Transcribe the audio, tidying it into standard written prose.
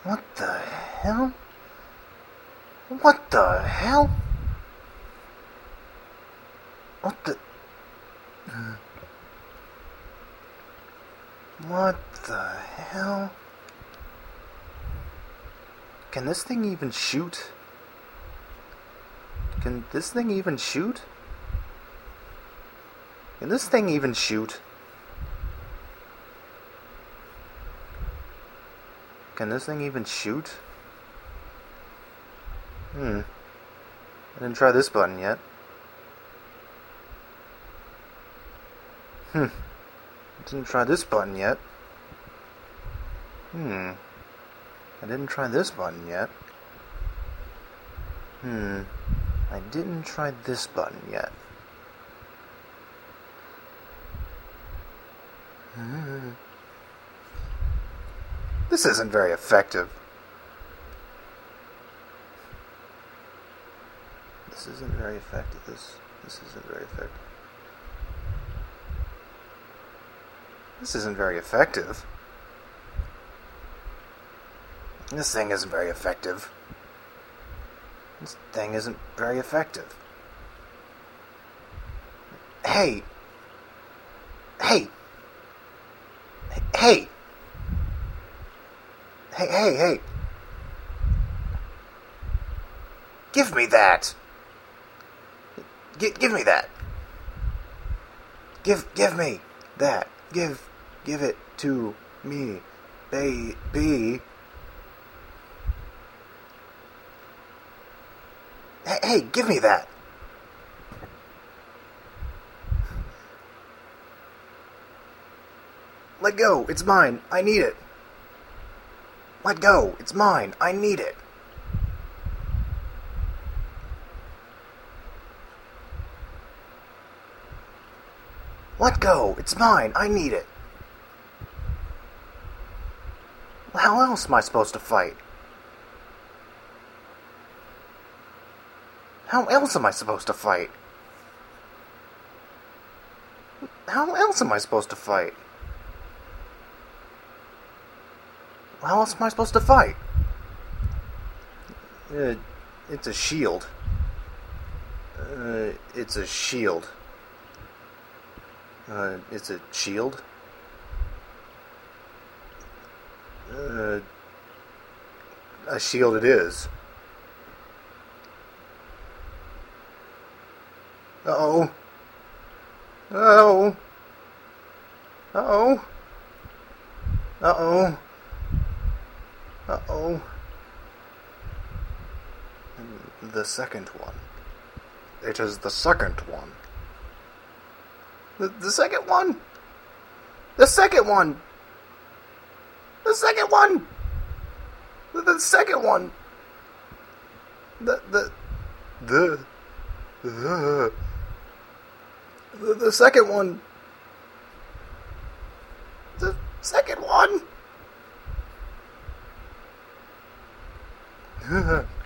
What the hell? What the hell? What the... What the hell? Can this thing even shoot? Can this thing even shoot? Can this thing even shoot? Can this thing even shoot? I didn't try this button yet. I didn't try this button yet. I didn't try this button yet. I didn't try this button yet. This isn't very effective. This isn't very effective. This isn't very effective. This isn't very effective. This thing isn't very effective. This thing isn't very effective. Hey! Hey! Hey! Hey! Give me that! Give me that! Give me that! Give it to me, baby. Hey, give me that! Let go, it's mine, I need it. Let go, it's mine, I need it. Let go, it's mine, I need it. How else am I supposed to fight? How else am I supposed to fight? How else am I supposed to fight? How else am I supposed to fight? It's a shield. It's a shield. It's a shield? A shield it is. Uh-oh. Uh-oh. Uh-oh. Uh-oh. Uh-oh. And the second one. It is the second one. The second one? The second one! The second one! The second one! The second one! The second one!